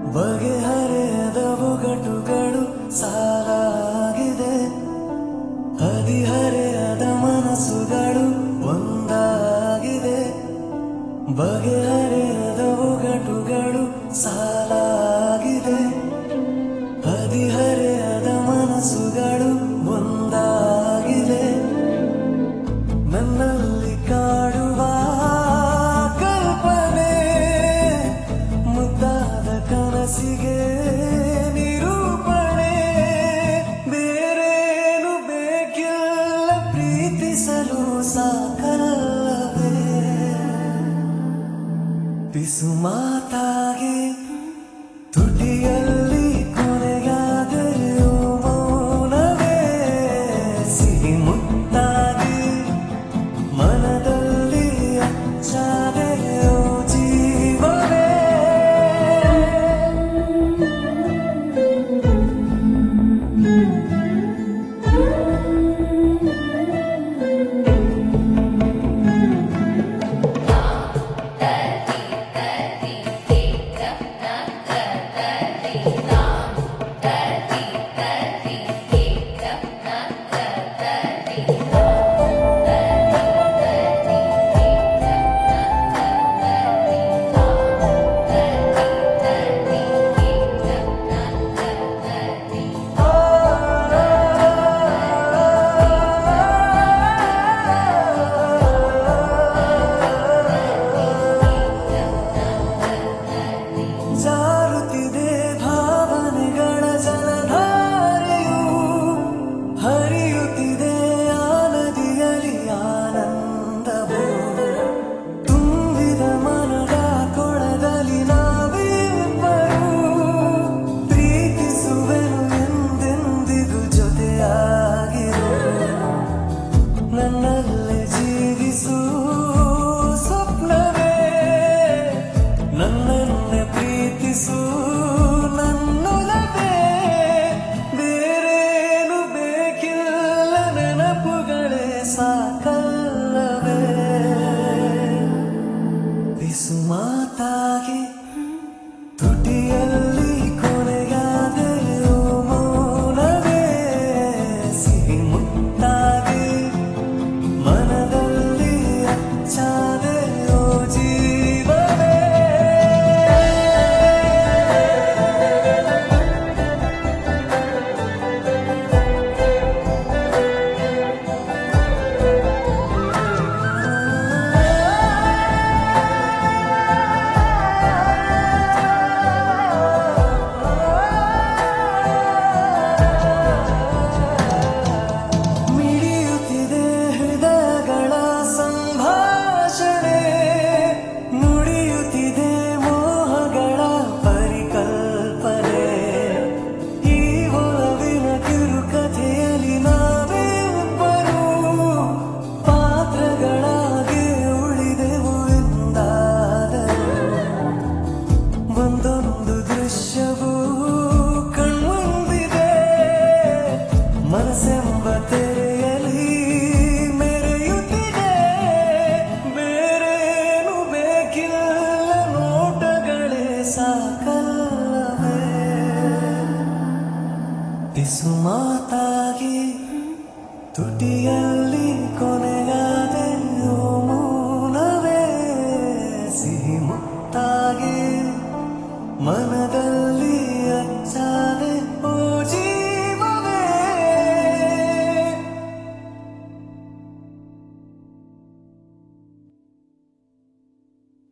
ಬಗೆಹರೆಯದ ಒಗಟುಗಳು ಸಾಲಾಗಿದೆ. ಹದಿಹರೆಯದ ಮನಸ್ಸುಗಳು ಒಂದಾಗಿದೆ. ಬಗೆಹರೆಯದ ಒಗಟುಗಳು ಸಾಲಾಗಿದೆ. ಹದಿಹರೆಯದ ಮನಸ್ಸುಗಳು ಒಂದಾಗಿದೆ. ನನ್ನಲ್ಲಿ ಕಾಡುವ ಕಲ್ಪನೆ ಮುದ್ದಾದ ಕನಸಿಗೆ ನಿರೂಪಣೆ. ಬೇರೇನು ಬೇಕಿಲ್ಲ ಪ್ರೀತಿಸಲು ಸಾಕಲ್ಲವೇ. ಪಿಸು ಮಾತಾಗಿ ತುಟಿಯಲ್ಲಿ ಕೊನೆಗಾದೆಯೋ ಮೌನವೇ. ಸಿಹಿ ಮುತ್ತಾಗಿ ಮನದಲ್ಲಿ ಅಚ್ಚಾದೆಯೋ ಜೀವವೇ. ಜಾರುತ್ತಿದೆ ಭಾವನೆಗಳ ಜಲಧಾರೆಯು. ಹರಿಯುತ್ತಿದೆ ಆ ನದಿಯಲ್ಲಿ ಆನಂದವು. ತುಂಬಿದ ಮನದ ಕೊಳದಲ್ಲಿ ನಾವಿಬ್ಬರು. ಪ್ರೀತಿಸುವೆನು ಎಂದೆಂದಿಗೂ ಜೊತೆಯಾಗಿರು. ನನ್ನಲ್ಲೇ ಜೀವಿಸು ಸ್ವಪ್ನವೇ. ನನ್ನನ್ನೇ ಪ್ರೀತಿಸು ನನ್ನೊಲವೇ. ಬೇರೇನು ಬೇಕಿಲ್ಲ ನೆನಪುಗಳೇ ಸಾಕಲ್ಲವೇ. ಪಿಸು ಮಾತಾಗಿ ತುಟಿಯಲ್ಲಿ ಕೊನೆಗಾದೆಯೋ ಮೌನವೇ. ಸಿಹಿ ಮುತ್ತಾಗಿ ಮನದಲ್ಲಿ ಅಚ್ಚಾದೆಯೋ ಜೀವವೇ. ಮಿಡಿಯುತ್ತಿದೆ ಹೃದಯಗಳ ಸಂಭಾಷಣೆ. ನುಡಿಯುತ್ತಿದೆ ಮೋಹಗಳ ಪರಿಕಲ್ಪನೆ. ಈ ಒಲವಿನ ಕಿರುಕಥೆಯಲ್ಲಿ ನಾವಿಬ್ಬರು ಪಾತ್ರಗಳಾಗಿ ಉಳಿದೆವು ಎಂದಾದರೂ. ಒಂದೊಂದು ದೃಶ್ಯವೂ ಕಣ್ಮುಂದಿದೆ. ಮನಸ್ಸೆಂಬ ತೆರೆಯಲ್ಲಿ ಮೆರೆಯುತ್ತಿದೆ. ಬೇರೇನು ಬೇಕಿಲ್ಲ ನೋಟಗಳೇ ಸಾಕಲ್ಲವೇ. ಪಿಸು ಮಾತಾಗಿ ತುಟಿಯಲ್ಲಿ ಕೊನೆಗಾದೆಯೋ ಮೌನವೇ. ಸಿಹಿ ಮುತ್ತಾಗಿ ಮನ